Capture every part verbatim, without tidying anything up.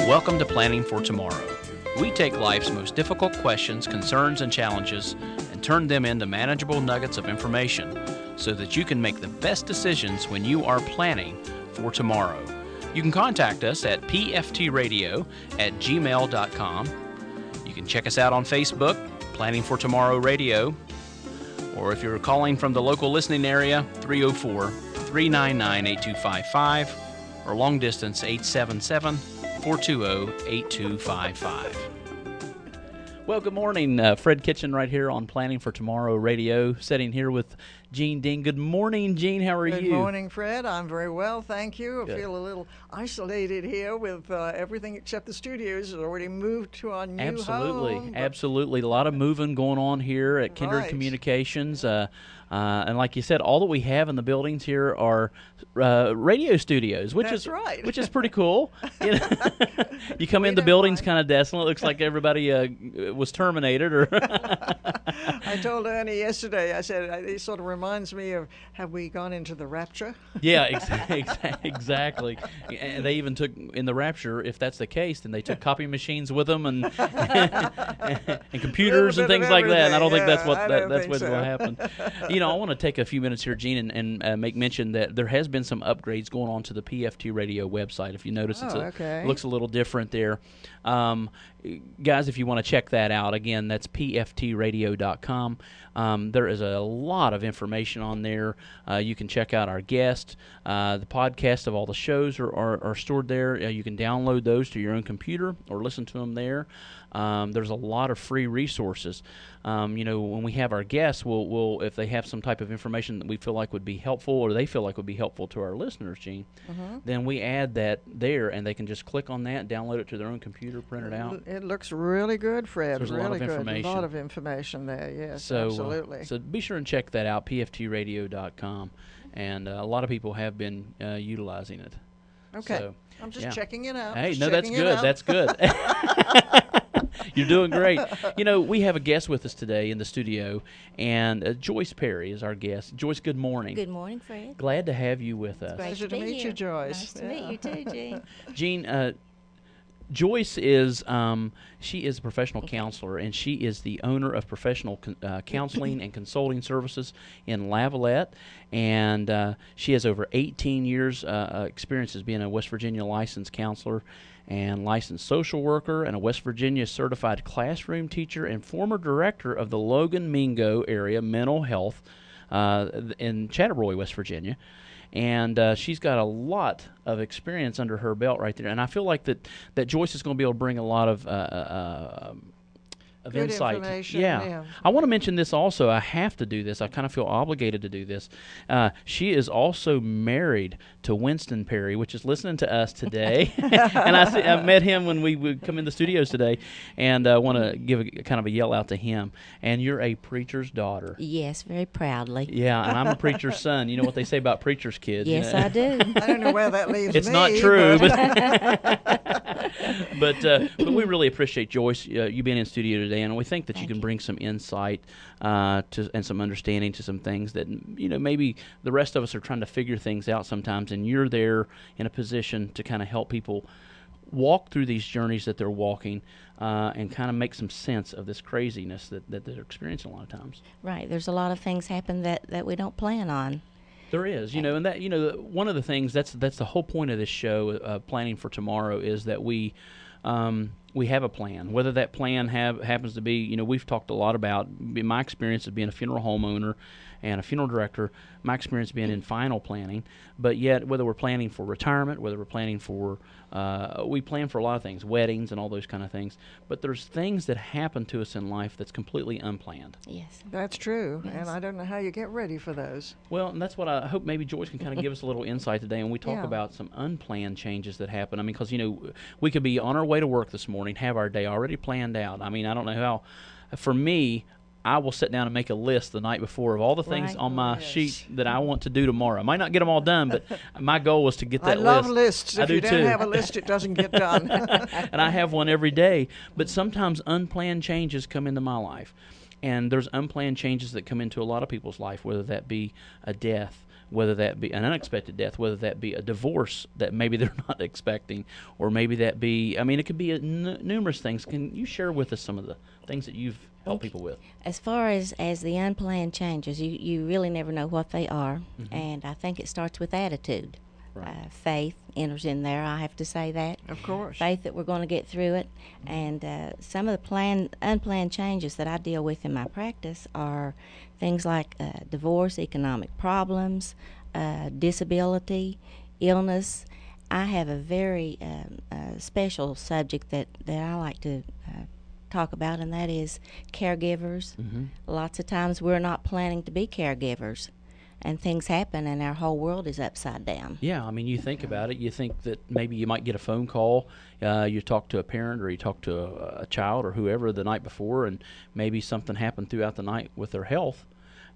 Welcome to Planning for Tomorrow. We take life's most difficult questions, concerns, and challenges and turn them into manageable nuggets of information so that you can make the best decisions when you are planning for tomorrow. You can contact us at p f t radio at gmail dot com. You can check us out on Facebook, Planning for Tomorrow Radio, or if you're calling from the local listening area, three oh four, three nine nine, eight two five five, or long distance eight seven seven, four two zero, eight two five five. Well, good morning. Uh, Fred Kitchen right here on Planning for Tomorrow Radio, sitting here with Gene Dean. Good morning, Gene. How are Good you? Good morning, Fred. I'm very well, thank you. I Good. feel a little isolated here with uh, everything except the studios has already moved to our new Absolutely. home. but- Absolutely. A lot of moving going on here at Kindred Right. Communications. Uh, uh, and like you said, all that we have in the buildings here are uh, radio studios, which That's is right. which is pretty cool. You, know? You come We in, the don't building's mind. kind of desolate. Looks like everybody uh, was terminated. Or I told Ernie yesterday, I said, uh, it sort of reminds me of, have we gone into the rapture? Yeah, ex- ex- exactly. And they even took, in the Rapture, if that's the case, then they took copy machines with them and and computers and Little bit things of like that. And I don't think everything, that's what yeah, I that, don't that's think what's so. going to happen. You know, I want to take a few minutes here, Gene, and, and uh, make mention that there has been some upgrades going on to the P F T Radio website. If you notice, it's Oh, a, okay. looks a little different there. Um, guys, if you want to check that out, again, that's p f t radio dot com. Um, there is a lot of information on there. Uh, you can check out our guests. Uh, the podcast of all the shows are, are, are stored there. Uh, you can download those to your own computer or listen to them there. Um, there's a lot of free resources. Um, you know, when we have our guests, we'll, we'll if they have some type of information that we feel like would be helpful or they feel like would be helpful to our listeners, Gene, Mhm. then we add that there, and they can just click on that, download it to their own computer, print it out. It looks really good, Fred. There's a really lot of good. A information. lot of information there, yes, So, uh, absolutely. so be sure and check that out, p f t radio dot com, and uh, a lot of people have been uh, utilizing it. okay. So, I'm just yeah. checking it out. Hey, just no, that's checking it good. out. That's good. You're doing great. You know, we have a guest with us today in the studio, and uh, Joyce Perry is our guest. Joyce, good morning. Good morning, Fred. Glad to have you with us. Great Pleasure to, to be meet you, here. Joyce. Nice to Yeah. meet you too, Jean. Jean, uh, Joyce is um, she is a professional counselor, and she is the owner of Professional con- uh, Counseling and Consulting Services in Lavalette, and uh, she has over eighteen years uh, uh, experience as being a West Virginia licensed counselor and licensed social worker, and a West Virginia certified classroom teacher, and former director of the Logan Mingo area mental health uh, in Chattaroy, West Virginia. And uh, she's got a lot of experience under her belt right there. And I feel like that, that Joyce is going to be able to bring a lot of, uh, uh, of Good insight. information, Yeah. yeah. I want to mention this also. I have to do this. I kind of feel obligated to do this. Uh, she is also married to Winston Perry, which is listening to us today. And I, see, I met him when we would come in the studios today, and I uh, want to give a, kind of a yell out to him. And you're a preacher's daughter. Yes, very proudly. Yeah, and I'm a preacher's son. You know what they say about preacher's kids. you Yes, know? I do. I don't know where that leaves It's me. not true, but but but, uh, but we really appreciate Joyce uh, you being in studio today, and we think that you Thank can you. bring some insight uh, to and some understanding to some things that you know maybe the rest of us are trying to figure things out sometimes, and you're there in a position to kind of help people walk through these journeys that they're walking uh, and kind of make some sense of this craziness that, that they're experiencing a lot of times. Right. There's a lot of things happen that, that we don't plan on. There is, you know, and that you know, one of the things that's that's the whole point of this show, uh, Planning for Tomorrow, is that we um, we have a plan. Whether that plan have happens to be, you know, we've talked a lot about in my experience of being a funeral homeowner and a funeral director, my experience being in final planning, but yet whether we're planning for retirement, whether we're planning for, uh, we plan for a lot of things, weddings and all those kind of things, but there's things that happen to us in life that's completely unplanned. Yes. that's true, Yes. and I don't know how you get ready for those. Well, and that's what I hope maybe Joyce can kind of give us a little insight today, and we talk Yeah. about some unplanned changes that happen. I mean, because, you know, we could be on our way to work this morning, have our day already planned out. I mean, I don't know how, for me, I will sit down and make a list the night before of all the things Right. on my Yes. sheet that I want to do tomorrow. I might not get them all done, but my goal was to get I that love list. lists. I If do you don't too. have a list, it doesn't get done. And I have one every day. But sometimes unplanned changes come into my life. And there's unplanned changes that come into a lot of people's life, whether that be a death, whether that be an unexpected death, whether that be a divorce that maybe they're not expecting, or maybe that be, I mean, it could be a n- numerous things. Can you share with us some of the things that you've helped people with? As far as, as the unplanned changes, you, you really never know what they are, Mm-hmm. and I think it starts with attitude. Right. Uh, faith enters in there, I have to say that. Of course. Faith that we're going to get through it. And uh, some of the planned, unplanned changes that I deal with in my practice are things like uh, divorce, economic problems, uh, disability, illness. I have a very um, uh, special subject that, that I like to uh, talk about, and that is caregivers. Mm-hmm. Lots of times we're not planning to be caregivers, and things happen and our whole world is upside down. Yeah, I mean, you think about it, you think that maybe you might get a phone call, uh, you talk to a parent or you talk to a, a child or whoever the night before, and maybe something happened throughout the night with their health,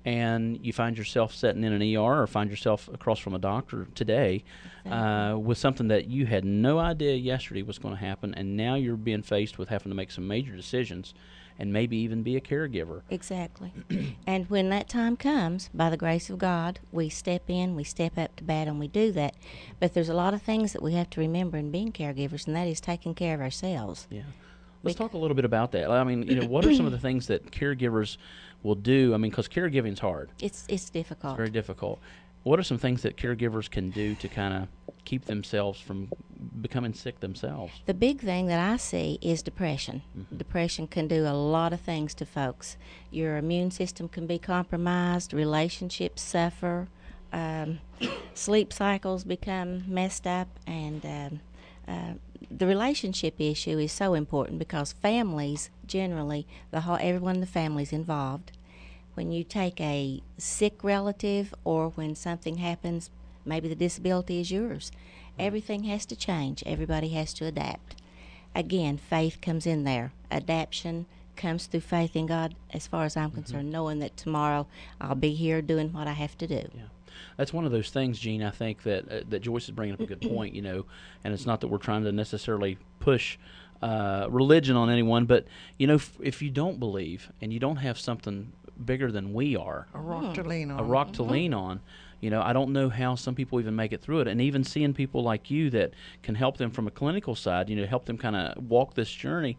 and you find yourself sitting in an E R or find yourself across from a doctor today uh, with something that you had no idea yesterday was going to happen, and now you're being faced with having to make some major decisions and maybe even be a caregiver. Exactly. And when that time comes, by the grace of God, we step in, we step up to bat, and we do that. But there's a lot of things that we have to remember in being caregivers, and that is taking care of ourselves. Yeah. Let's talk a little bit about that. I mean, you know, what are some of the things that caregivers will do? I mean, because caregiving's hard. It's it's difficult. It's very difficult. What are some things that caregivers can do to kind of keep themselves from becoming sick themselves? The big thing that I see is depression. Mm-hmm. Depression can do a lot of things to folks. Your immune system can be compromised, relationships suffer, um, sleep cycles become messed up, and um, uh, the relationship issue is so important because families generally, the whole, everyone in the family is involved. When you take a sick relative or when something happens, maybe the disability is yours, everything has to change. Everybody has to adapt. Again, faith comes in there. Adaption comes through faith in God, as far as I'm concerned, knowing that tomorrow I'll be here doing what I have to do. Yeah. That's one of those things, Gene, I think that uh, that Joyce is bringing up a good point, you know, and it's not that we're trying to necessarily push uh, religion on anyone, but, you know, f- if you don't believe and you don't have something bigger than we are, A rock to lean on. a rock to lean on, you know, I don't know how some people even make it through it. And even seeing people like you that can help them from a clinical side, you know, help them kind of walk this journey,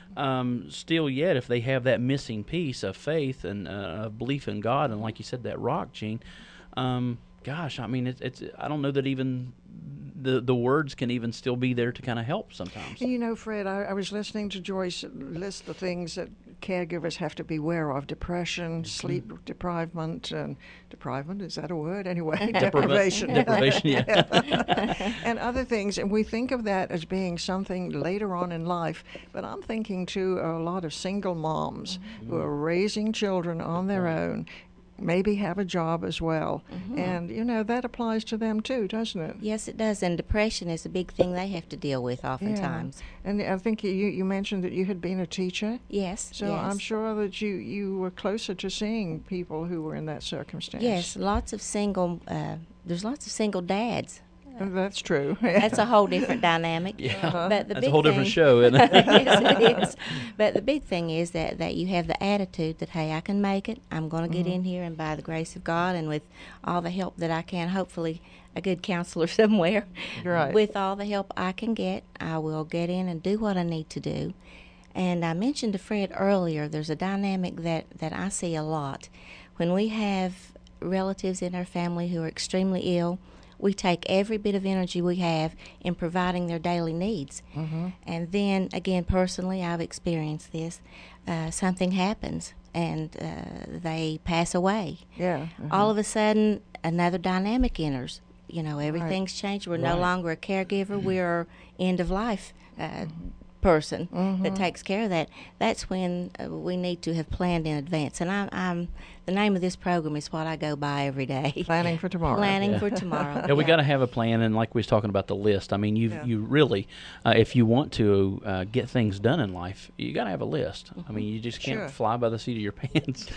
um, still yet, if they have that missing piece of faith and uh, of belief in God, and like you said, that rock, Gene, um, gosh, I mean, it's, it's I don't know that even the the words can even still be there to kind of help sometimes. You know, Fred, I, I was listening to Joyce list the things that caregivers have to beware of: depression, sleep deprivement, and deprivement, is that a word? Anyway, deprivation. Deprivation, yeah. And other things. And we think of that as being something later on in life. But I'm thinking, too, a lot of single moms Mm-hmm. who are raising children on their own, maybe have a job as well. Mm-hmm. And, you know, that applies to them, too, doesn't it? Yes, it does, and depression is a big thing they have to deal with oftentimes. Yeah. And I think you, you mentioned that you had been a teacher. Yes, So yes. I'm sure that you, you were closer to seeing people who were in that circumstance. Yes, lots of single, uh, there's lots of single dads. And that's true. That's a whole different dynamic. Yeah. But the That's big a whole different thing- show, isn't it? Yes, it is. But the big thing is that, that you have the attitude that, hey, I can make it. I'm going to get in here, and by the grace of God and with all the help that I can, hopefully a good counselor somewhere, Right. with all the help I can get, I will get in and do what I need to do. And I mentioned to Fred earlier, there's a dynamic that, that I see a lot. When we have relatives in our family who are extremely ill, we take every bit of energy we have in providing their daily needs. Mm-hmm. And then, again, personally, I've experienced this. Uh, something happens, and uh, they pass away. Yeah. mhm. All of a sudden, another dynamic enters. You know, everything's changed. We're no Right. longer a caregiver. We're end of life uh, person that takes care of that. That's when uh, we need to have planned in advance. And I, I'm the name of this program is what I go by every day. Planning for tomorrow. Planning Yeah. for tomorrow. Yeah, we got to have a plan, and like we was talking about the list. I mean, you Yeah. you really, uh, if you want to uh, get things done in life, you got to have a list. I mean, you just can't Sure. fly by the seat of your pants,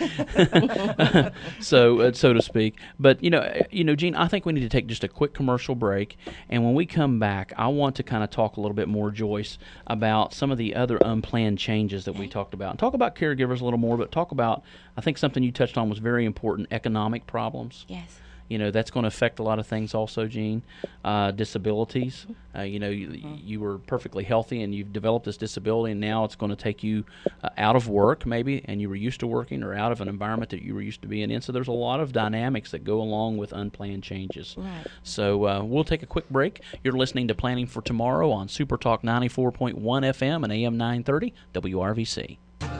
so uh, so to speak. But you know, uh, you know, Gene, I think we need to take just a quick commercial break, and when we come back, I want to kind of talk a little bit more, Joyce, about some of the other unplanned changes that we talked about, and talk about caregivers a little more, but talk about, I think something you touched on was very important: economic problems. Yes. you know, that's going to affect a lot of things also, Jean. Uh, disabilities. Uh, you know, you, you were perfectly healthy and you've developed this disability, and now it's going to take you uh, out of work maybe, and you were used to working, or out of an environment that you were used to being in. So there's a lot of dynamics that go along with unplanned changes. Right. So uh, we'll take a quick break. You're listening to Planning for Tomorrow on Super Talk ninety-four point one F M and A M nine thirty W R V C.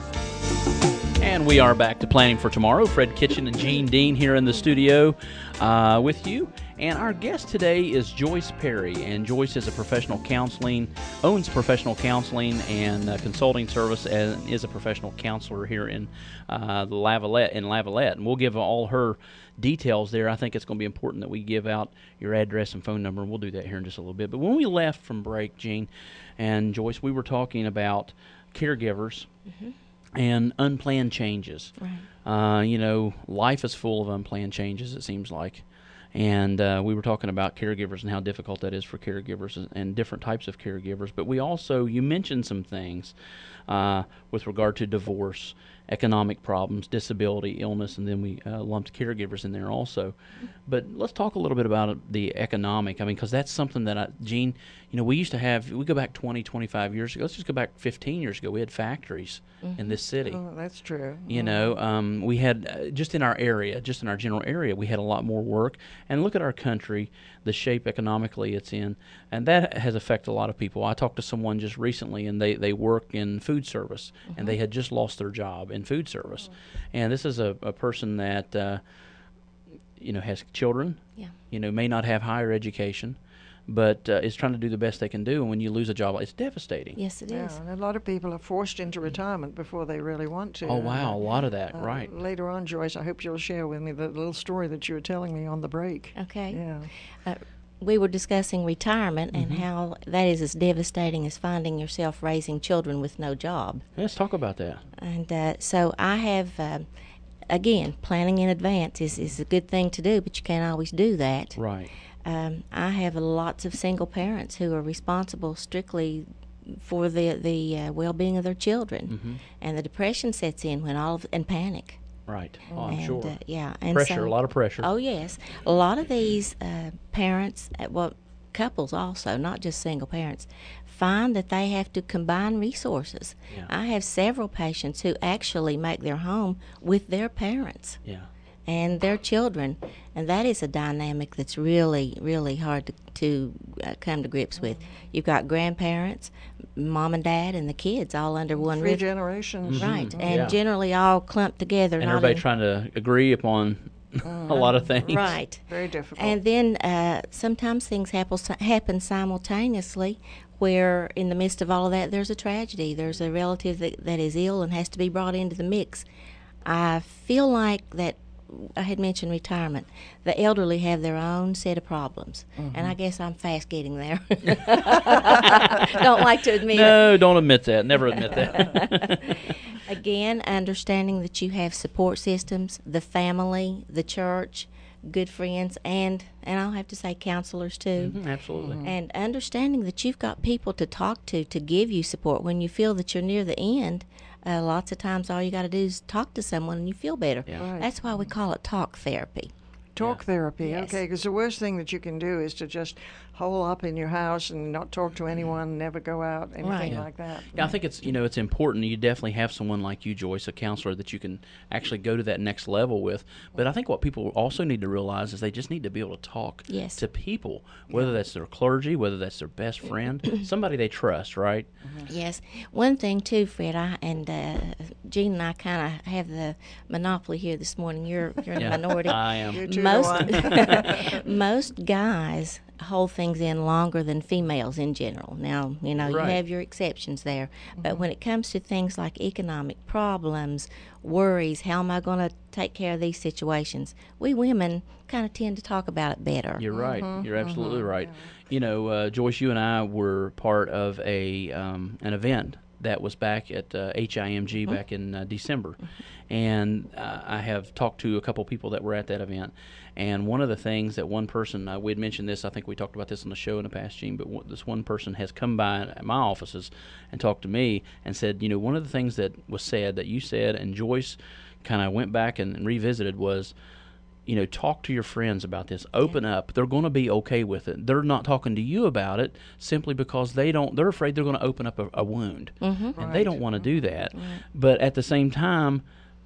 And we are back to Planning for Tomorrow. Fred Kitchen and Jean Dean here in the studio uh, with you. And our guest today is Joyce Perry. And Joyce is a professional counseling, owns professional counseling and uh, consulting service, and is a professional counselor here in uh, the Lavalette, in Lavalette. And we'll give all her details there. I think it's going to be important that we give out your address and phone number, and we'll do that here in just a little bit. But when we left from break, Jean and Joyce, we were talking about caregivers. Mm-hmm. And unplanned changes. Right. Uh, you know, life is full of unplanned changes, it seems like. And uh, we were talking about caregivers and how difficult that is for caregivers and, and different types of caregivers. But we also, you mentioned some things uh, with regard to divorce, economic problems, disability, illness, and then we uh, lumped caregivers in there also. But let's talk a little bit about the economic. I mean, because that's something that, I, Jean, you know, we used to have, we go back twenty, twenty-five years ago. Let's just go back fifteen years ago. We had factories mm-hmm. in this city. Oh, that's true. You mm-hmm. know, um, we had, uh, just in our area, just in our general area, we had a lot more work. And look at our country, the shape economically it's in, and that has affected a lot of people. I talked to someone just recently, and they, they work in food service, mm-hmm. and they had just lost their job in food service. Mm-hmm. And this is a, a person that, uh, you know, has children, yeah. you know, may not have higher education, but uh, is trying to do the best they can do. And when you lose a job, it's devastating. Yes, it yeah, is. And a lot of people are forced into retirement before they really want to. Oh, wow, uh, a lot of that, uh, right. Later on, Joyce, I hope you'll share with me the little story that you were telling me on the break. Okay. Yeah. Uh, we were discussing retirement and mm-hmm. how that is as devastating as finding yourself raising children with no job. Let's talk about that. And uh, so I have, uh, again, planning in advance is, is a good thing to do, but you can't always do that. Right. Um, I have lots of single parents who are responsible strictly for the the uh, well-being of their children, mm-hmm. and the depression sets in when all of, and panic. Right. Oh, I'm and, sure. Uh, yeah. And pressure, so, a lot of pressure. Oh yes, a lot of these uh, parents, uh, well, couples also, not just single parents, find that they have to combine resources. Yeah. I have several patients who actually make their home with their parents. Yeah. And their children, and that is a dynamic that's really, really hard to, to uh, come to grips with. You've got grandparents, mom and dad, and the kids all under one Three roof. generations. Mm-hmm. Right, and yeah. generally all clumped together. And not everybody in, trying to agree upon a lot of things. Right. Very difficult. And then uh, sometimes things happen, happen simultaneously, where in the midst of all of that there's a tragedy. There's a relative that, that is ill and has to be brought into the mix. I feel like that I had mentioned retirement. The elderly have their own set of problems, mm-hmm. and I guess I'm fast getting there. Don't like to admit No, it. don't admit that. Never admit that. Again, understanding that you have support systems, the family, the church, good friends, and and I'll have to say counselors too. Mm-hmm, absolutely. Mm-hmm. And understanding that you've got people to talk to to give you support when you feel that you're near the end. Uh, lots of times all you got to do is talk to someone and you feel better. Yeah. Right. That's why we call it talk therapy. Talk Yeah. therapy, Yes. okay, because the worst thing that you can do is to just hole up in your house and not talk to anyone, never go out, anything Right. Yeah. like that. Yeah, I think it's, you know, it's important. You definitely have someone like you, Joyce, a counselor that you can actually go to that next level with. But I think what people also need to realize is they just need to be able to talk Yes. to people, whether that's their clergy, whether that's their best friend, somebody they trust, right? Yes. One thing too, Fred, I and uh, Gene and I kind of have the monopoly here this morning. You're you're in Yeah, the minority. I am. You two Most to one. most guys hold things in longer than females in general. Now, you know, Right. you have your exceptions there. But when it comes to things like economic problems, worries, how am I going to take care of these situations, we women kind of tend to talk about it better. You're right. You're absolutely right. You know, uh, Joyce, you and I were part of a um, an event that was back at uh, H I M G back in uh, December. And uh, I have talked to a couple people that were at that event. And one of the things that one person, uh, we had mentioned this, I think we talked about this on the show in the past, Gene, but w- this one person has come by at my offices and talked to me and said, you know, one of the things that was said, that you said, and Joyce kind of went back and revisited was, you know, talk to your friends about this. Open Yeah. up. They're going to be okay with it. They're not talking to you about it simply because they don't. They're afraid they're going to open up a, a wound, Mm-hmm. and Right. they don't want to do that. But at the same time,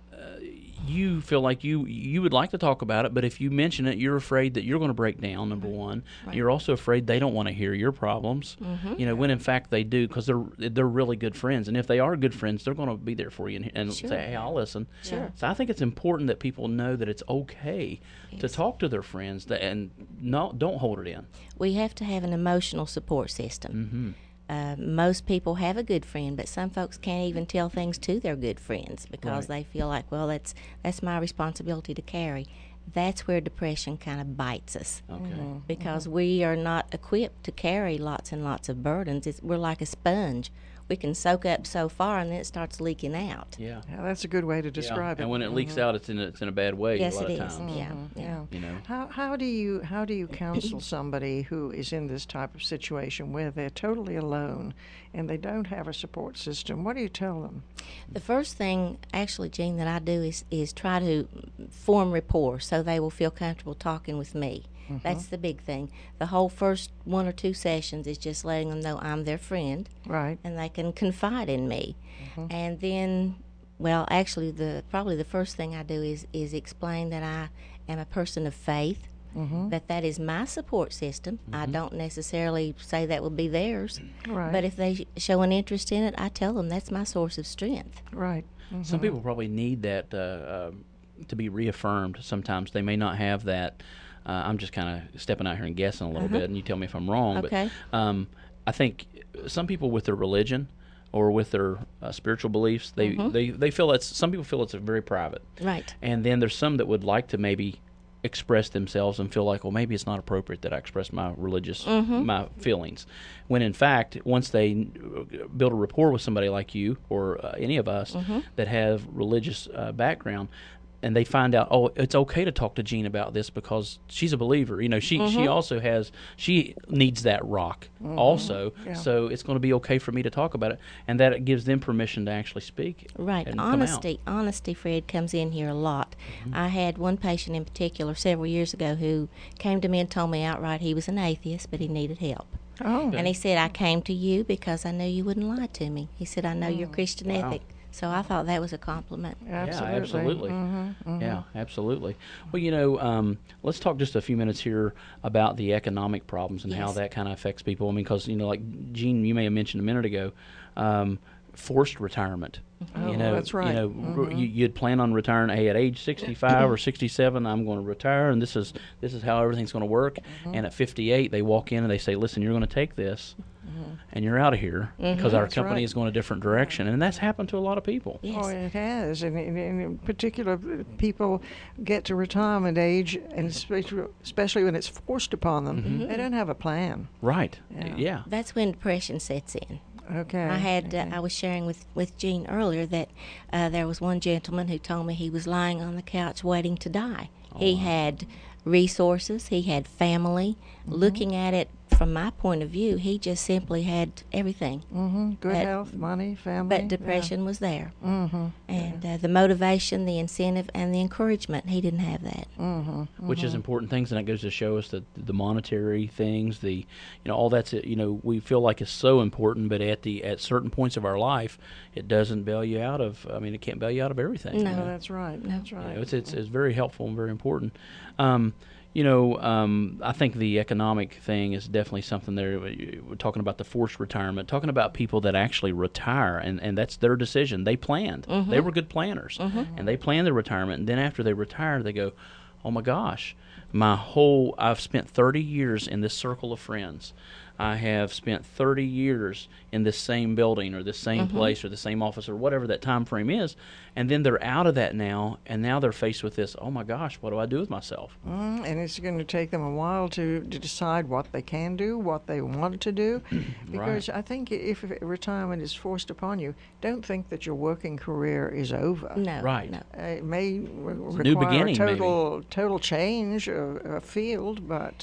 you feel like you you would like to talk about it, but if you mention it, you're afraid that you're going to break down. Number one, Right. you're also afraid they don't want to hear your problems. Mm-hmm. You know, when in fact they do, because they're they're really good friends, and if they are good friends, they're going to be there for you and, and Sure. say, "Hey, I'll listen." Sure. So I think it's important that people know that it's okay to Yes. talk to their friends that, and no, don't hold it in. We have to have an emotional support system. Mm-hmm. Uh, most people have a good friend, but some folks can't even tell things to their good friends because Right. they feel like, well, that's that's my responsibility to carry. That's where depression kind of bites us Okay. because we are not equipped to carry lots and lots of burdens. It's, we're like a sponge. We can soak up so far, and then it starts leaking out. Yeah. Yeah, that's a good way to describe yeah. it. And when it leaks out, it's in a, it's in a bad way Yes, a lot it of is. times. Yeah, Mhm, yeah. You know. How how do you how do you counsel somebody who is in this type of situation where they're totally alone and they don't have a support system? What do you tell them? The first thing, actually, Jean, that I do is, is try to form rapport so they will feel comfortable talking with me. That's the big thing. The whole first one or two sessions is just letting them know I'm their friend Right. and they can confide in me. And then, well, actually, the probably the first thing I do is, is explain that I am a person of faith, that that is my support system. I don't necessarily say that will be theirs, Right. but if they sh- show an interest in it, I tell them that's my source of strength. Right. Some people probably need that uh, uh, to be reaffirmed. Sometimes they may not have that. Uh, I'm just kind of stepping out here and guessing a little bit, and you tell me if I'm wrong. Okay. But um, I think some people with their religion or with their uh, spiritual beliefs, they, they, they feel it's, some people feel it's very private. Right. And then there's some that would like to maybe express themselves and feel like, well, maybe it's not appropriate that I express my religious, my feelings. When in fact, once they build a rapport with somebody like you or uh, any of us that have religious uh, background, and they find out, oh, it's okay to talk to Jean about this because she's a believer. You know, she Mm-hmm. she also has, she needs that rock also. Yeah. So it's going to be okay for me to talk about it, and that it gives them permission to actually speak. Right. and come out. Honesty, honesty, Fred, comes in here a lot. I had one patient in particular several years ago who came to me and told me outright he was an atheist, but he needed help. Oh. And he said, I came to you because I knew you wouldn't lie to me. He said, I know your Christian Wow. ethic. So I thought that was a compliment. Absolutely. Yeah, absolutely. Mhm, Yeah, absolutely. Well, you know, um, let's talk just a few minutes here about the economic problems and how Yes. that kind of affects people. I mean, because, you know, like Jean, you may have mentioned a minute ago, um, forced retirement. Oh, you know, that's right. You know, r- you, you'd plan on retiring, hey, at age sixty-five or sixty-seven, I'm going to retire, and this is this is how everything's going to work. And at fifty-eight, they walk in and they say, listen, you're going to take this, and you're out of here because our That's company right. is going a different direction. And that's happened to a lot of people. Yes. Oh, it has, and, and, and in particular, uh, people get to retirement age, and especially, especially when it's forced upon them, they don't have a plan. Right. Yeah. yeah. That's when depression sets in. Okay. I had uh, I was sharing with, with Jean earlier that uh, there was one gentleman who told me he was lying on the couch waiting to die. he had resources, he had family. Looking at it from my point of view, he just simply had everything. Mm-hmm. Good But- health, money, family. But depression was there. Mm-hmm. And uh, the motivation, the incentive, and the encouragement, he didn't have that. Mm-hmm. Which is important things, and that goes to show us that the monetary things, the you know, all that's it, you know, we feel like is so important, but at the at certain points of our life, it doesn't bail you out of. I mean, it can't bail you out of everything. No. you No, know? that's right. No. That's You right. know, it's, it's it's very helpful and very important. Um, you know, um, I think the economic thing is definitely something there. We're talking about the forced retirement, talking about people that actually retire, and, and that's their decision. They planned. They were good planners, and they planned their retirement. And then after they retire, they go, "Oh my gosh, my whole I've spent thirty years in this circle of friends. I have spent thirty years in this same building or this same place or the same office or whatever that time frame is, and then they're out of that now, and now they're faced with this, oh my gosh, what do I do with myself?" Mm, and it's going to take them a while to, to decide what they can do, what they want to do. Because I think if retirement is forced upon you, don't think that your working career is over. No. Right. No. Uh, It may re- a new require beginning, a total total change of a field, but uh,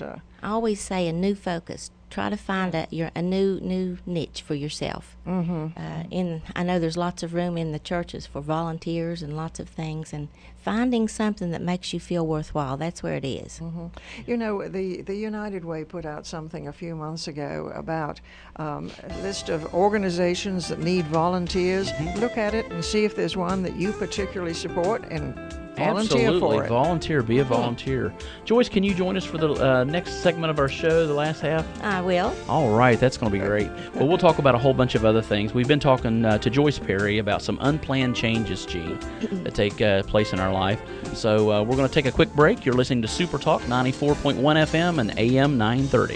I always say a new focus. Try to find a your a new new niche for yourself. Mm-hmm. Uh, in I know there's lots of room in the churches for volunteers and lots of things, and finding something that makes you feel worthwhile. That's where it is. Mm-hmm. You know, the the United Way put out something a few months ago about um, a list of organizations that need volunteers. Mm-hmm. Look at it and see if there's one that you particularly support and volunteer Absolutely. for it. Volunteer. Be a volunteer. Joyce, can you join us for the uh, next segment of our show, the last half? I will. All right. That's going to be great. Well, we'll talk about a whole bunch of other things. We've been talking uh, to Joyce Perry about some unplanned changes, Gene, that take uh, place in our life. So uh, we're going to take a quick break. You're listening to Super Talk ninety-four point one F M and A M nine thirty.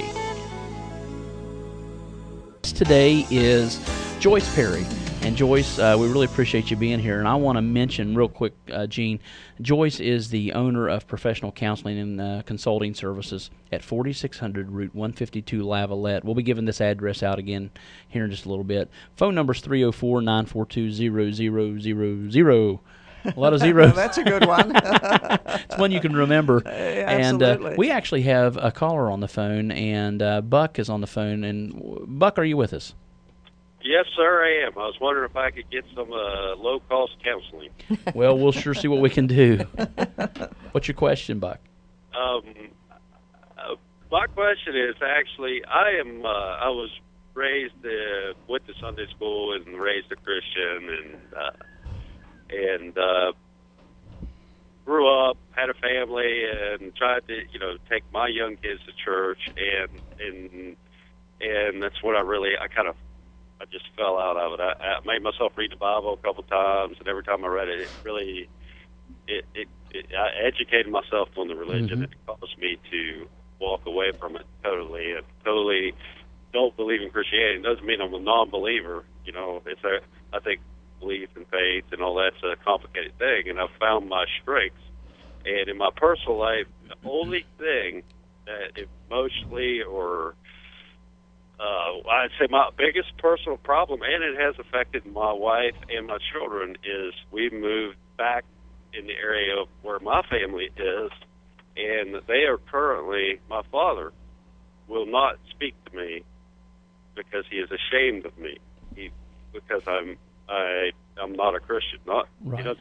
Today is Joyce Perry. And Joyce, uh, we really appreciate you being here. And I want to mention real quick, uh, Gene, Joyce is the owner of Professional Counseling and uh, Consulting Services at forty-six hundred Route one fifty-two Lavalette. We'll be giving this address out again here in just a little bit. Phone number is three oh four, nine four two, zero zero zero zero. A lot of zeros. That's a good one. It's one you can remember. Uh, and absolutely. uh, we actually have a caller on the phone, and uh, Buck is on the phone. And Buck, are you with us? Yes, sir, I am. I was wondering if I could get some uh, low-cost counseling. Well, we'll sure see what we can do. What's your question, Buck? Um, uh, my question is actually, I am. Uh, I was raised uh, with the Sunday school and raised a Christian, and uh, and uh, grew up, had a family, and tried to, you know, take my young kids to church, and and and that's what I really, I kind of. I just fell out of it. I, I made myself read the Bible a couple times, and every time I read it, it really, it, it, it I educated myself on the religion. Mm-hmm. It caused me to walk away from it totally. And totally don't believe in Christianity. It doesn't mean I'm a non-believer. You know, it's a, I think belief and faith and all that's a complicated thing, and I've found my strengths. And in my personal life, the only thing that emotionally or Uh, I'd say my biggest personal problem, and it has affected my wife and my children, is we moved back in the area of where my family is, and they are currently, my father will not speak to me because he is ashamed of me, he, because I'm I I'm not a Christian, not Right. you know,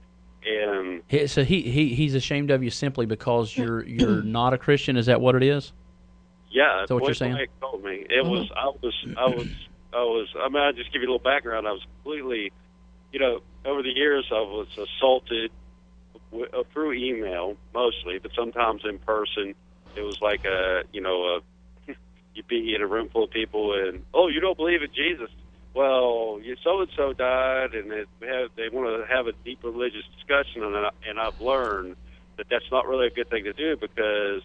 and He- So he, he he's ashamed of you simply because you're you're not a Christian. Is that what it is? yeah, Is that what you're point saying? blank told me it Mhm. was. I was. I was. I was. I mean, I'll just give you a little background. I was completely, you know, over the years I was assaulted w- uh, through email mostly, but sometimes in person. It was like a, you know, a, you'd be in a room full of people, and oh, you don't believe in Jesus? Well, you so and so died, and they have they want to have a deep religious discussion, and I, and I've learned that that's not really a good thing to do because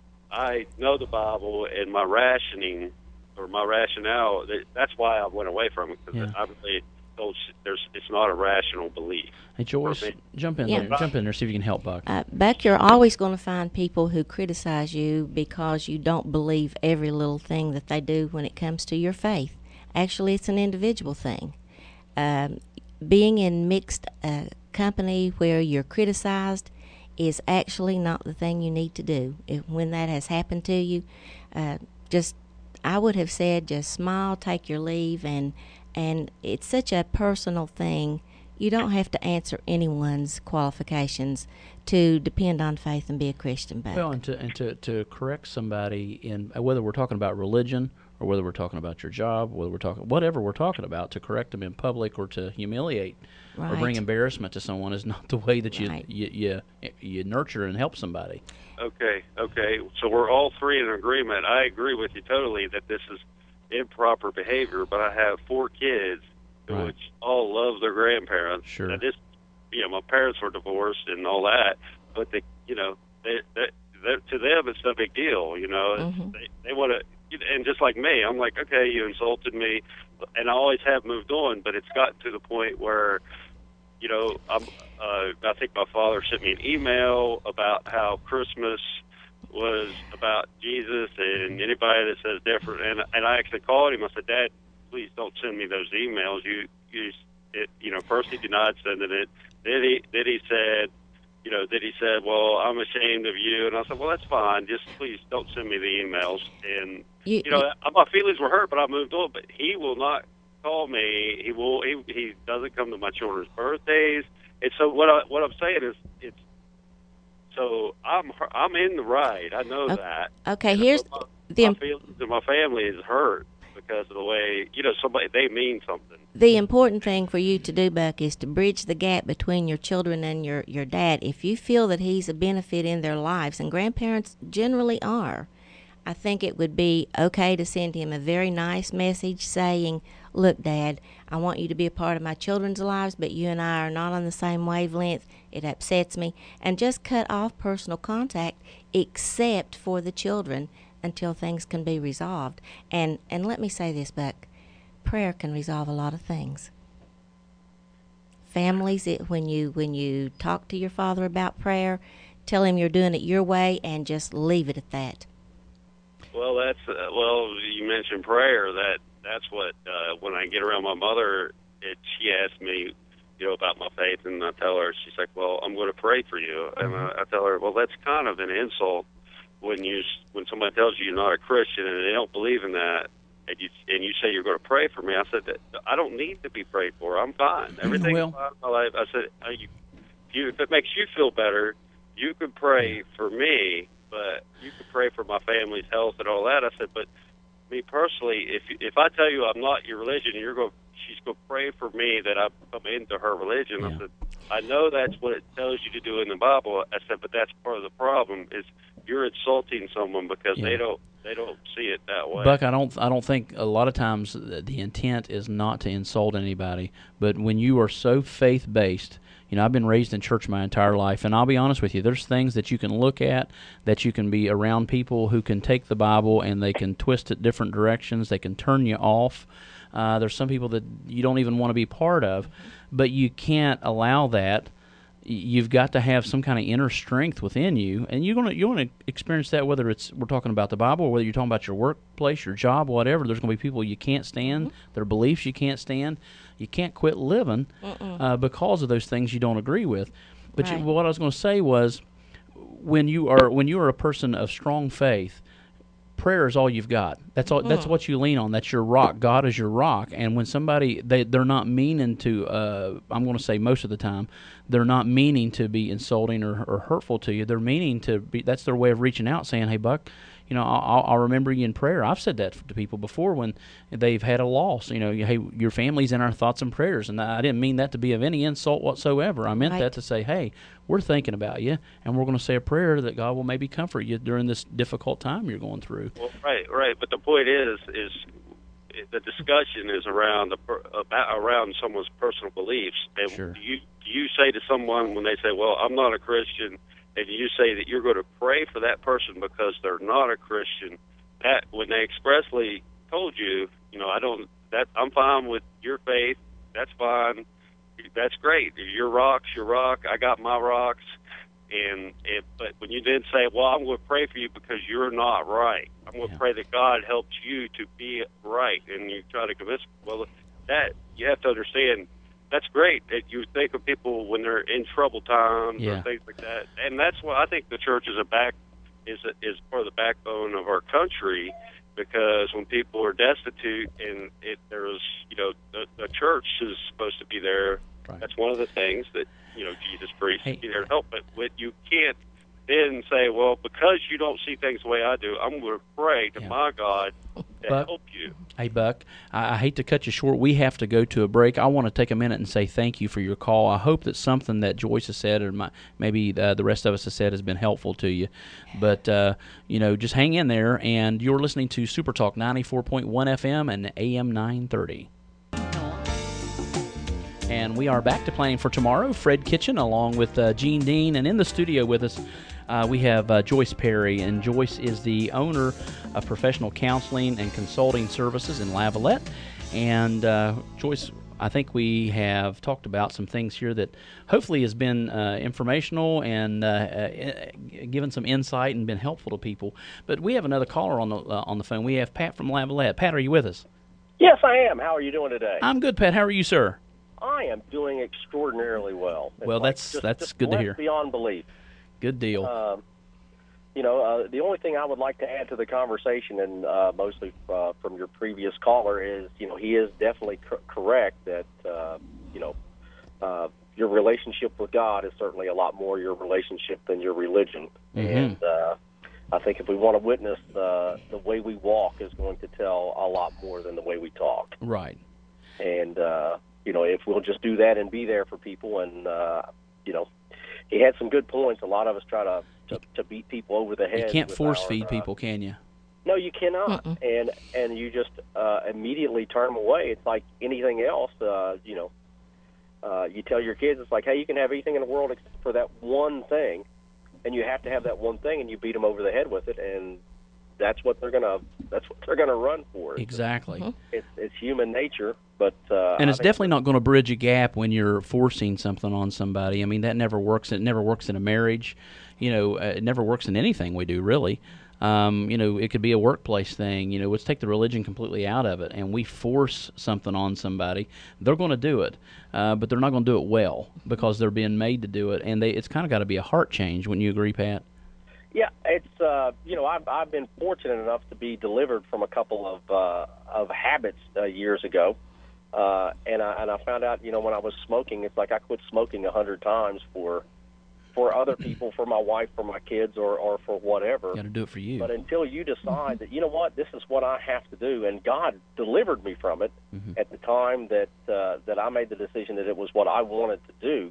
I know the Bible and my rationing or my rationale. that- That's why I went away from it because Yeah. I really don't. There's it's not a rational belief. Hey Joyce, Perfect. jump in Yeah. there. Jump in there. See if you can help Buck. Uh, Buck, you're always going to find people who criticize you because you don't believe every little thing that they do when it comes to your faith. Actually, it's an individual thing. Um, being in mixed uh, company where you're criticized is actually not the thing you need to do. If, when that has happened to you, uh, just I would have said just smile, take your leave, and and it's such a personal thing. You don't have to answer anyone's qualifications to depend on faith and be a Christian. Buck. Well, and to and to, to correct somebody in uh, whether we're talking about religion or whether we're talking about your job, whether we're talking whatever we're talking about, to correct them in public or to humiliate or bring Right. embarrassment to someone is not the way that you Right. you, you you nurture and help somebody. Okay, okay. So we're all three in agreement. I agree with you totally that this is improper behavior, but I have four kids Right. which all love their grandparents. Sure. Now this, you know, my parents were divorced and all that, but they, you know, they, they, they to them it's no big deal. You know, Mhm. they they want to, and just like me, I'm like, okay, you insulted me, and I always have moved on, but it's gotten to the point where, you know, I'm, uh, I think my father sent me an email about how Christmas was about Jesus, and anybody that says different, and and I actually called him. I said, Dad, please don't send me those emails. You, you, it, you know, first he denied sending it. Then he, then he said, you know, that he said, well, I'm ashamed of you. And I said, well, that's fine. Just please don't send me the emails. And, you, you know, you, my feelings were hurt, but I moved on. But he will not call me. He will. He, he doesn't come to my children's birthdays. And so what, I, what I'm saying is it's, so I'm I'm in the right. I know okay, that. Okay, and here's my, the... My feelings and my family is hurt because of the way, you know, somebody, they mean something. The important thing for you to do, Buck, is to bridge the gap between your children and your, your dad. If you feel that he's a benefit in their lives, and grandparents generally are, I think it would be okay to send him a very nice message saying, look, Dad, I want you to be a part of my children's lives, but you and I are not on the same wavelength. It upsets me. And just cut off personal contact except for the children until things can be resolved. And, and let me say this, Buck. Prayer can resolve a lot of things. Families, it, when you when you talk to your father about prayer, tell him you're doing it your way and just leave it at that. Well, that's uh, well. You mentioned prayer. That that's what uh, when I get around my mother, it, she asks me, you know, about my faith, and I tell her. She's like, "Well, I'm going to pray for you," and I, I tell her, "Well, that's kind of an insult when you when somebody tells you you're not a Christian and they don't believe in that." And you, and you say you're going to pray for me. I said, that I don't need to be prayed for. I'm fine. Everything's well, fine in my life. I said, uh, you, you, if it makes you feel better, you can pray for me, but you can pray for my family's health and all that. I said, but me personally, if if I tell you I'm not your religion, you're going, she's going to pray for me that I come into her religion. Yeah. I said, I know that's what it tells you to do in the Bible. I said, but that's part of the problem is you're insulting someone because yeah. they don't. They don't see it that way. Buck, I don't I don't think a lot of times the intent is not to insult anybody, but when you are so faith-based, you know, I've been raised in church my entire life, and I'll be honest with you, there's things that you can look at, that you can be around people who can take the Bible and they can twist it different directions, they can turn you off. Uh, there's some people that you don't even want to be part of, but you can't allow that. You've got to have some kind of inner strength within you, and you're gonna you're gonna experience that whether it's we're talking about the Bible or whether you're talking about your workplace, your job, whatever. There's gonna be people you can't stand, mm-hmm. their beliefs you can't stand. You can't quit living uh, because of those things you don't agree with. But right. you, what I was going to say was, when you are when you are a person of strong faith, prayer is all you've got. That's all. Mm. That's what you lean on. That's your rock. God is your rock. And when somebody they they're not meaning to, uh, I'm going to say most of the time, they're not meaning to be insulting or, or hurtful to you. They're meaning to be. That's their way of reaching out, saying, "Hey, Buck, you know, I'll, I'll remember you in prayer." I've said that to people before when they've had a loss. You know, hey, your family's in our thoughts and prayers, and I didn't mean that to be of any insult whatsoever. I meant right. that to say, hey, we're thinking about you, and we're going to say a prayer that God will maybe comfort you during this difficult time you're going through. Well, right, right. But the point is, is the discussion is around the about around someone's personal beliefs. And sure. do you do you say to someone when they say, "Well, I'm not a Christian," and you say that you're going to pray for that person because they're not a Christian, that when they expressly told you, you know, I don't, that I'm fine with your faith, that's fine, that's great. Your rock's your rock, I got my rocks, and it, but when you then say, well, I'm going to pray for you because you're not right, I'm going to yeah. pray that God helps you to be right, and you try to convince, well, that, you have to understand, that's great that you think of people when they're in troubled times yeah. or things like that, and that's why I think the church is a back is a, is part of the backbone of our country, because when people are destitute and it there's you know the, the church is supposed to be there. Right. That's one of the things that you know Jesus preached hey. to be there to help. But what you can't then say, well, because you don't see things the way I do, I'm going to pray to yeah. my God to Buck, help you. Hey, Buck, I, I hate to cut you short. We have to go to a break. I want to take a minute and say thank you for your call. I hope that something that Joyce has said or my, maybe uh, the rest of us have said has been helpful to you. But, uh, you know, just hang in there. And you're listening to Super Talk ninety-four point one F M and A M nine thirty. And we are back to Planning for Tomorrow. Fred Kitchen along with uh, Gene Dean. And in the studio with us, Uh, we have uh, Joyce Perry, and Joyce is the owner of Professional Counseling and Consulting Services in Lavallette. And uh, Joyce, I think we have talked about some things here that hopefully has been uh, informational and uh, uh, given some insight and been helpful to people. But we have another caller on the uh, on the phone. We have Pat from Lavallette. Pat, are you with us? Yes, I am. How are you doing today? I'm good, Pat. How are you, sir? I am doing extraordinarily well. It's Well, like that's just, that's just good to blessed hear. Beyond belief. Good deal. Um, you know, uh, the only thing I would like to add to the conversation, and uh, mostly uh, from your previous caller, is, you know, he is definitely cor- correct that, uh, you know, uh, your relationship with God is certainly a lot more your relationship than your religion. Mm-hmm. And uh, I think if we want to witness, uh, the way we walk is going to tell a lot more than the way we talk. Right. And, uh, you know, if we'll just do that and be there for people, and, uh, you know, he had some good points. A lot of us try to, to, to beat people over the head. You can't with force our, feed uh, people, can you? No, you cannot. Mm-mm. And and you just uh, immediately turn them away. It's like anything else, uh, you know. Uh, you tell your kids, it's like, hey, you can have anything in the world except for that one thing, and you have to have that one thing, and you beat them over the head with it, and that's what they're gonna that's what they're gonna run for. Exactly. Mm-hmm. It's it's human nature, but uh, And I it's think definitely not going to bridge a gap when you're forcing something on somebody. I mean, that never works. It never works in a marriage. You know, uh, it never works in anything we do, really. Um, you know, it could be a workplace thing. You know, let's take the religion completely out of it, and we force something on somebody. They're going to do it, uh, but they're not going to do it well because they're being made to do it. And they, it's kind of got to be a heart change. Wouldn't you agree, Pat? Yeah, it's uh, you know, I've I've been fortunate enough to be delivered from a couple of uh, of habits uh, years ago, uh, and I and I found out, you know, when I was smoking, it's like I quit smoking a hundred times for for other people, for my wife, for my kids, or or for whatever. You got to do it for you. But until you decide that, you know what, this is what I have to do, and God delivered me from it Mm-hmm. at the time that uh, that I made the decision that it was what I wanted to do,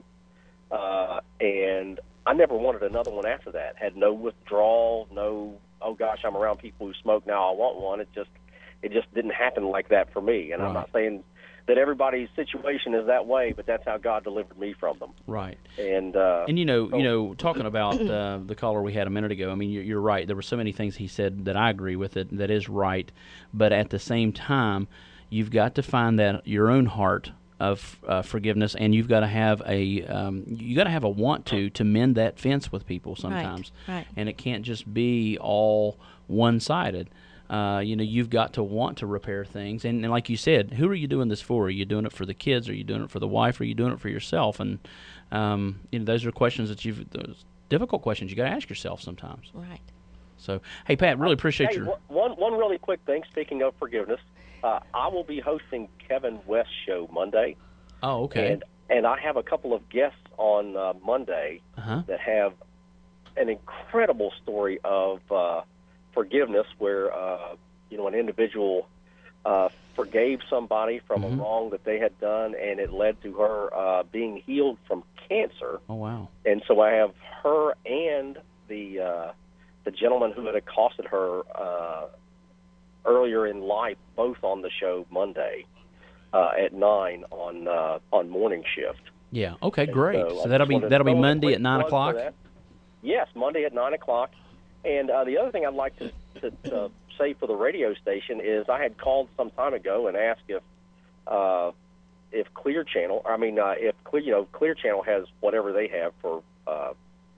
uh, and I never wanted another one after that. Had no withdrawal, no, oh gosh, I'm around people who smoke now, I want one. It just it just didn't happen like that for me. And Right. I'm not saying that everybody's situation is that way, but that's how God delivered me from them. Right. And uh, And you know, so- you know, talking about uh, the caller we had a minute ago. I mean, you're, you're right. There were so many things he said that I agree with. It that is right, but at the same time, you've got to find that your own heart of uh, forgiveness, and you've got to have a um, you got to have a want to to mend that fence with people sometimes, right. and it can't just be all one sided. Uh, you know, you've got to want to repair things, and, and like you said, who are you doing this for? Are you doing it for the kids? Are you doing it for the wife? Are you doing it for yourself? And um, you know, those are questions that you've those difficult questions you got to ask yourself sometimes. Right. So, hey Pat, really appreciate hey, your. one one really quick thing. Speaking of forgiveness, uh, I will be hosting Kevin West's show Monday. Oh, okay. And and I have a couple of guests on uh, Monday Uh-huh. that have an incredible story of uh, forgiveness, where uh, you know, an individual uh, forgave somebody from Mhm. a wrong that they had done, and it led to her uh, being healed from cancer. Oh, wow. And so I have her and the uh, the gentleman who had accosted her uh, earlier in life, both on the show Monday uh, at nine on uh, on morning shift. Yeah. Okay. And Great. so I So, just that'll be wanted to that'll be throw in a Monday quick at nine plug for o'clock. that. Yes, Monday at nine o'clock. And uh, the other thing I'd like to, to, to say for the radio station is I had called some time ago and asked if uh, if Clear Channel, I mean, uh, if Clear, you know, Clear Channel has whatever they have for uh,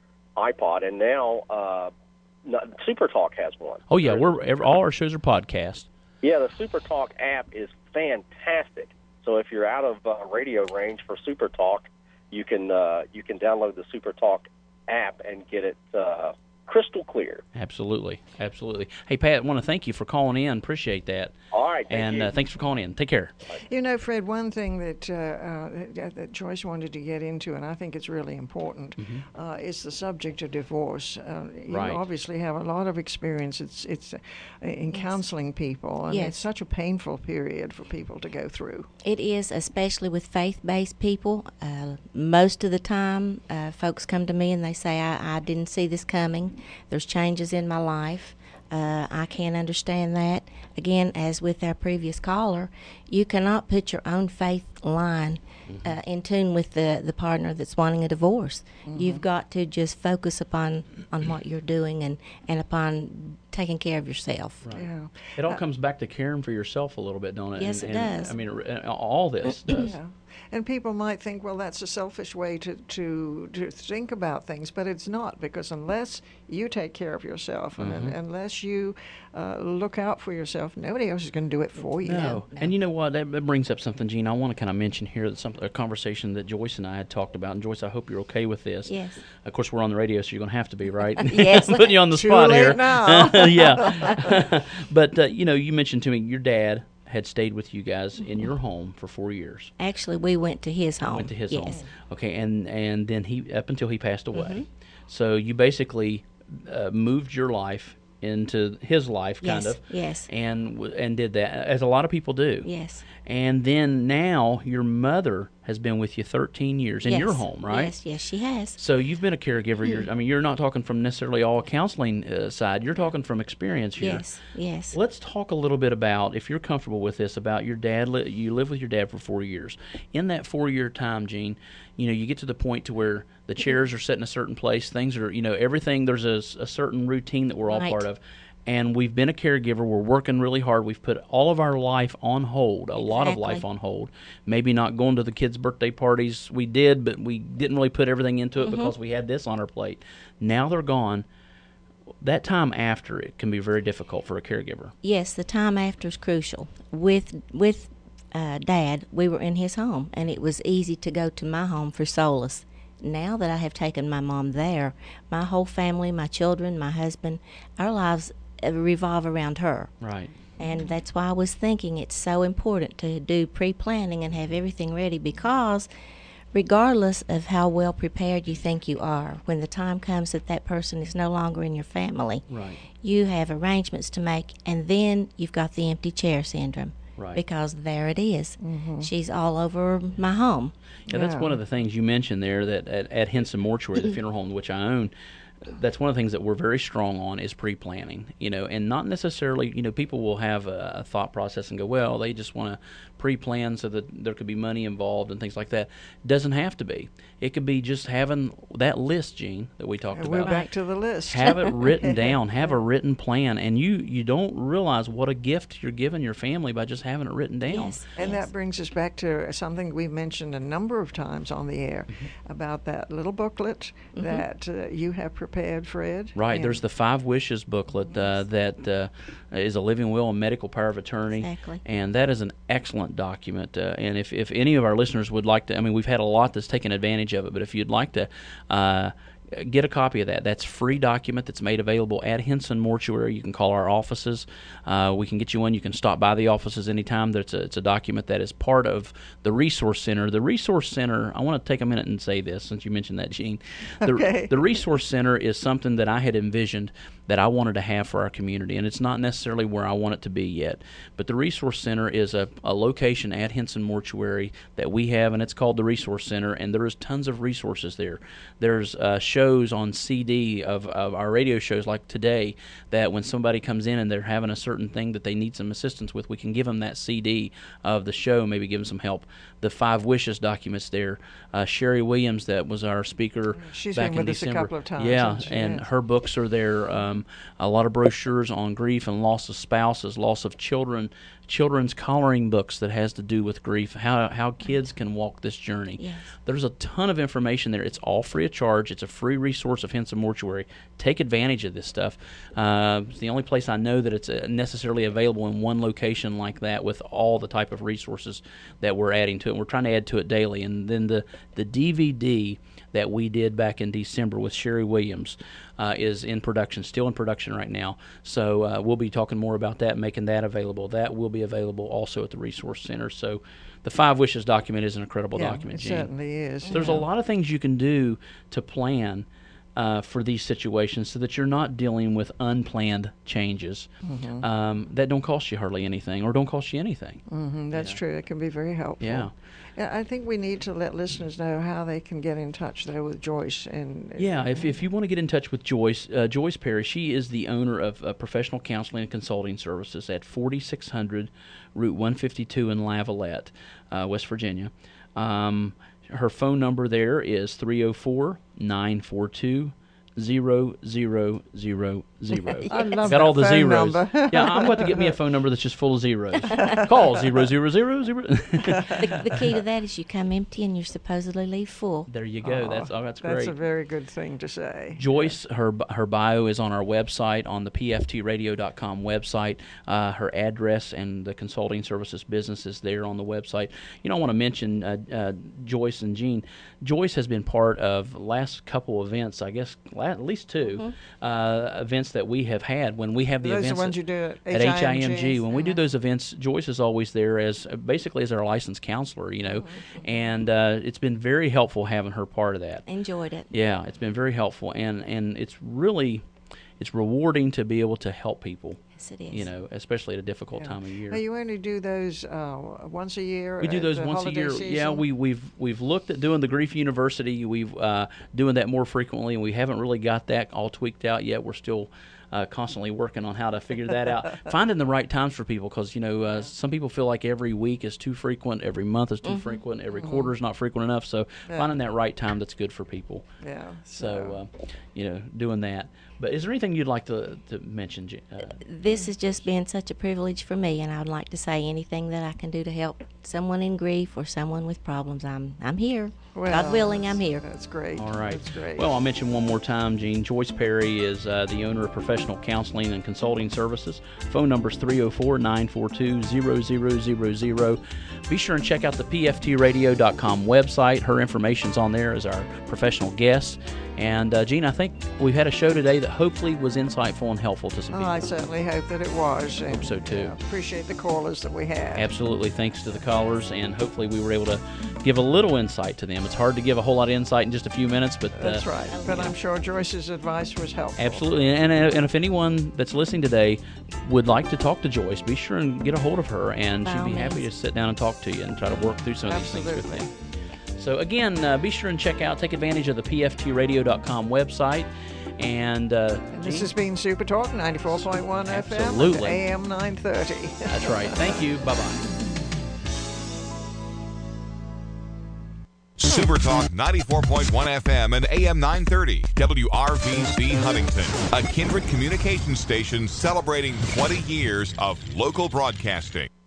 iPod, and now uh, no, Super Talk has one. Oh yeah, There's- we're every, all our shows are podcast. Yeah, the Super Talk app is fantastic. So if you're out of uh, radio range for Super Talk, you can uh, you can download the Super Talk app and get it uh, crystal clear. Absolutely, absolutely. Hey Pat, I want to thank you for calling in. Appreciate that. All right, thank and you. Uh, thanks for calling in. Take care. You know, Fred, one thing that, uh, uh, that that Joyce wanted to get into, and I think it's really important, Mm-hmm. uh, is the subject of divorce. Uh, you Right. obviously have a lot of experience. It's it's uh, in counseling people, and Yes. it's such a painful period for people to go through. It is, especially with faith-based people. Uh, most of the time, uh, folks come to me and they say, I, I didn't see this coming. There's changes in my life. Uh, I can't understand that. Again, as with our previous caller, you cannot put your own faith line uh, in tune with the, the partner that's wanting a divorce. You've got to just focus upon on what you're doing and, and upon taking care of yourself. Right. Yeah. It all Uh, comes back to caring for yourself a little bit, don't it? Yes, and, it and, does. I mean, it- all this does. Yeah. And people might think, well, that's a selfish way to, to, to think about things, but it's not, because unless you take care of yourself and Mhm. unless you uh, look out for yourself, nobody else is going to do it for you. No. No, And no. you know what? That, that brings up something, Gene, I want to kind of mention here, that some, a conversation that Joyce and I had talked about. And Joyce, I hope you're okay with this. Yes. Of course, we're on the radio, so you're going to have to be, right? Yes. Putting you on the Too spot late here. now. Yeah. But, uh, you know, you mentioned to me your dad had stayed with you guys in your home for four years. Actually, we went to his home. Went to his yes. home. Okay, and and then he up until he passed away. Mm-hmm. So you basically uh, moved your life into his life, kind Yes, of. yes. And w- and did that, as a lot of people do. Yes. And then now your mother has been with you thirteen years in yes. your home, right? Yes, yes, she has. So you've been a caregiver. You're, I mean, you're not talking from necessarily all counseling uh, side. You're talking from experience here. Yes, yes. Let's talk a little bit about, if you're comfortable with this, about your dad. Li- you lived with your dad for four years. In that four-year time, Gene, you know, you get to the point to where the chairs are set in a certain place. Things are, you know, everything. There's a, s- a certain routine that we're all Right. part of. And we've been a caregiver. We're working really hard. We've put all of our life on hold, a lot of Exactly. life on hold. Maybe not going to the kids' birthday parties. We did, but we didn't really put everything into it Mm-hmm. because we had this on our plate. Now they're gone. That time after it can be very difficult for a caregiver. Yes, the time after is crucial. With with uh, Dad, we were in his home, and it was easy to go to my home for solace. Now that I have taken my mom there, my whole family, my children, my husband, our lives uh, revolve around her. Right. And that's why I was thinking it's so important to do pre-planning and have everything ready, because regardless of how well prepared you think you are, when the time comes that that person is no longer in your family, Right. you have arrangements to make, and then you've got the empty chair syndrome. Right. Because there it is. She's all over my home. Yeah, that's Yeah. one of the things you mentioned there, that at, at Henson Mortuary, the funeral home which I own, that's one of the things that we're very strong on is pre-planning, you know, and not necessarily, you know, people will have a, a thought process and go, well, they just want to pre-plan so that there could be money involved and things like that. Doesn't have to be. It could be just having that list, Gene, that we talked And we're about. back to the list. Have it written down. Have a written plan, and you you don't realize what a gift you're giving your family by just having it written down. Yes. And yes. that brings us back to something we've mentioned a number of times on the air Mm-hmm. about that little booklet that uh, you have prepared, Fred. Right. And There's the Five Wishes booklet uh, that uh, is a living will and medical power of attorney. Exactly. And that is an excellent document. Uh, and if, if any of our listeners would like to, I mean, we've had a lot that's taken advantage of it, but if you'd like to uh, get a copy of that, that's a free document that's made available at Henson Mortuary. You can call our offices. Uh, we can get you one. You can stop by the offices anytime. It's a, it's a document that is part of the Resource Center. The Resource Center, I want to take a minute and say this since you mentioned that, Gene. The, Okay. the Resource Center is something that I had envisioned that I wanted to have for our community, and it's not necessarily where I want it to be yet. But the Resource Center is a, a location at Henson Mortuary that we have, and it's called the Resource Center, and there is tons of resources there. There's uh, shows on C D of, of our radio shows like today that when somebody comes in and they're having a certain thing that they need some assistance with, we can give them that C D of the show, maybe give them some help. The Five Wishes documents there. Uh, Sherry Williams, that was our speaker She's back been in with us a December. couple of times, Yeah, hasn't she? and Yes. her books are there. Um, a lot of brochures on grief and loss of spouses, loss of children, children's coloring books that has to do with grief, how how kids can walk this journey. Yes. There's a ton of information there. It's all free of charge. It's a free resource of Henson Mortuary. Take advantage of this stuff. Uh, it's the only place I know that it's uh, necessarily available in one location like that with all the type of resources that we're adding to it. We're trying to add to it daily. And then the, the D V D that we did back in December with Sherry Williams uh, is in production, still in production right now. So uh, we'll be talking more about that, making that available. That will be available also at the Resource Center. So the Five Wishes document is an incredible yeah, document, it Gene. certainly is. There's yeah. a lot of things you can do to plan uh, for these situations so that you're not dealing with unplanned changes Mm-hmm. um, that don't cost you hardly anything or don't cost you anything. Mhm, that's true. It can be very helpful. Yeah. Yeah, I think we need to let listeners know how they can get in touch there with Joyce. And Yeah, if, if you want to get in touch with Joyce, uh, Joyce Perry, she is the owner of uh, Professional Counseling and Consulting Services at forty-six hundred Route one fifty-two in Lavalette, uh, West Virginia. Um, her phone number there is three oh four, nine four two, zero zero zero zero. I love Got all that the phone zeros. number. Yeah, I'm going to get me a phone number that's just full of zeros. Call zero zero zero zero. the, the key to that is you come empty and you're supposedly leave full. There you go. Aw, that's oh, that's great. That's a very good thing to say. Joyce, her her bio is on our website, on the P F T radio dot com website. Uh, her address and the consulting services business is there on the website. You know, I want to mention uh, uh, Joyce and Jean. Joyce has been part of the last couple events, I guess, at least two mm-hmm. uh, events that we have had. When we have the Those events are the ones at, you do at, at H I M G, H I M G. when we do those events, Joyce is always there as uh, basically as our licensed counselor, you know, mm-hmm. and uh, it's been very helpful having her part of that. Enjoyed it. Yeah, it's been very helpful, and, and it's really it's rewarding to be able to help people. Yes, it is. You know, especially at a difficult Yeah. time of year. Now, you only do those uh, once a year? We do at those the once a holiday year. season? Yeah, we, we've we've looked at doing the Grief University. We've uh, doing that more frequently, and we haven't really got that all tweaked out yet. We're still uh, constantly working on how to figure that out. Finding the right times for people, because you know uh, some people feel like every week is too frequent, every month is too mm-hmm. frequent, every mm-hmm. quarter is not frequent enough. So yeah. finding that right time that's good for people. Yeah. So uh, you know, doing that. But is there anything you'd like to, to mention? Uh, this has just been such a privilege for me, and I would like to say anything that I can do to help someone in grief or someone with problems. I'm I'm here. Well, God willing, I'm here. That's great. All right. That's great. Well, I'll mention one more time, Jean. Joyce Perry is uh, the owner of Professional Counseling and Consulting Services. Phone number is three oh four, nine four two, zero zero zero zero. Be sure and check out the P F T radio dot com website. Her information's on there as our professional guest. And, uh, Jean, I think we've had a show today that hopefully was insightful and helpful to some oh, people. I certainly hope that it was. I hope so, too. Yeah, appreciate the callers that we had. Absolutely. Thanks to the callers, and hopefully we were able to give a little insight to them. It's hard to give a whole lot of insight in just a few minutes, but... That's uh, right. But I'm sure Joyce's advice was helpful. Absolutely. And, and if anyone that's listening today would like to talk to Joyce, be sure and get a hold of her, and By she'd be all happy means. to sit down and talk to you and try to work through some of Absolutely. these things with you. So again, uh, be sure and check out, take advantage of the P F T radio dot com website. And, uh, and this has been Super Talk ninety-four point one F M Absolutely. and A M nine thirty. That's right. Thank you. Bye-bye. Super Talk ninety-four point one F M and A M nine thirty, W R V C Huntington, a Kindred communications station celebrating twenty years of local broadcasting.